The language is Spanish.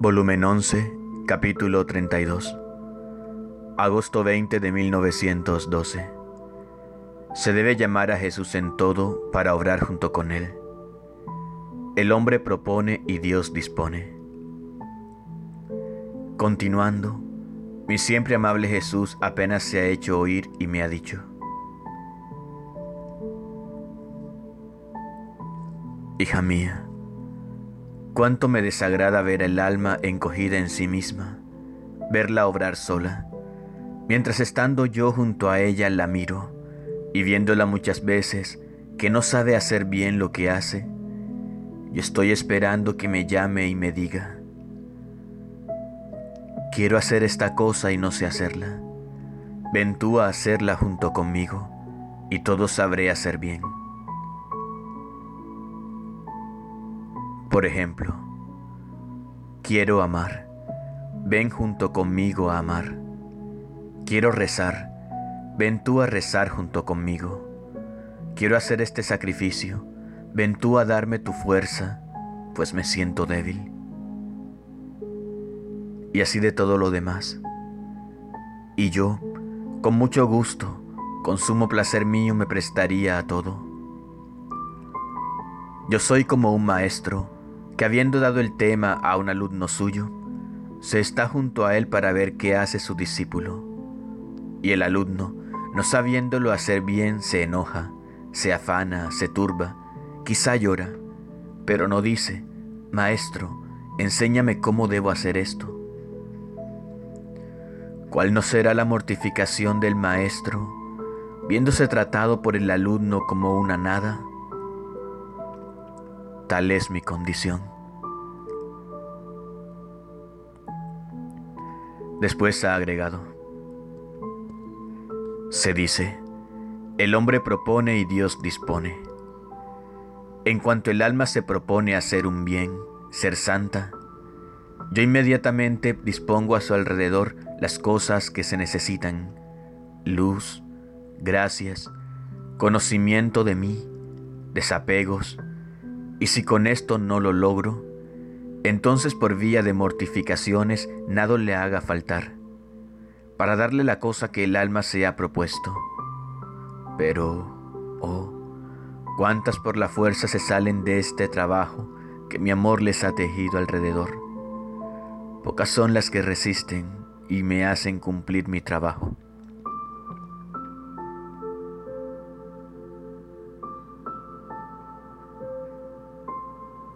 Volumen 11, capítulo 32. Agosto 20 de 1912. Se debe llamar a Jesús en todo para obrar junto con Él. El hombre propone y Dios dispone. Continuando, mi siempre amable Jesús apenas se ha hecho oír y me ha dicho: Hija mía, cuánto me desagrada ver el alma encogida en sí misma, verla obrar sola, mientras estando yo junto a ella la miro, y viéndola muchas veces que no sabe hacer bien lo que hace, yo estoy esperando que me llame y me diga: quiero hacer esta cosa y no sé hacerla. Ven tú a hacerla junto conmigo, y todo sabré hacer bien. Por ejemplo, quiero amar. Ven junto conmigo a amar. Quiero rezar. Ven tú a rezar junto conmigo. Quiero hacer este sacrificio. Ven tú a darme tu fuerza, pues me siento débil. Y así de todo lo demás. Y yo, con mucho gusto, con sumo placer mío, me prestaría a todo. Yo soy como un maestro que, habiendo dado el tema a un alumno suyo, se está junto a él para ver qué hace su discípulo. Y el alumno, no sabiéndolo hacer bien, se enoja, se afana, se turba, quizá llora, pero no dice: Maestro, enséñame cómo debo hacer esto. ¿Cuál no será la mortificación del maestro, viéndose tratado por el alumno como una nada? Tal es mi condición. Después ha agregado: se dice, el hombre propone y Dios dispone. En cuanto el alma se propone hacer un bien, ser santa, yo inmediatamente dispongo a su alrededor las cosas que se necesitan: luz, gracias, conocimiento de mí, desapegos. Y si con esto no lo logro, entonces por vía de mortificaciones nada le haga faltar, para darle la cosa que el alma se ha propuesto. Pero, oh, cuántas por la fuerza se salen de este trabajo que mi amor les ha tejido alrededor. Pocas son las que resisten y me hacen cumplir mi trabajo.